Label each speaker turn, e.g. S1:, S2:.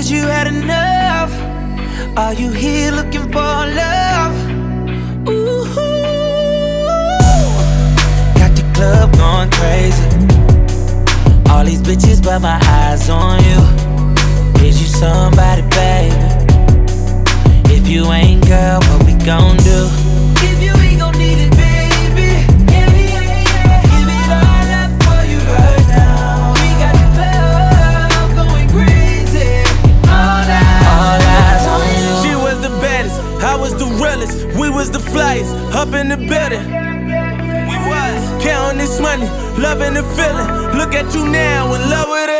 S1: Cause you had enough. Are you here looking for love? Ooh, got the club going crazy. All these bitches but my eyes on you. Is you somebody, baby? If you ain't, girl, what we gon' do? If you ain't gon' need it, baby, yeah, yeah, yeah. Give it all up for you right now. We got the club going crazy. All eyes on you.
S2: She was the baddest, I was the realest. We was the flyest, up in the building. We was counting this money, loving the feeling. Look at you now, in love with it.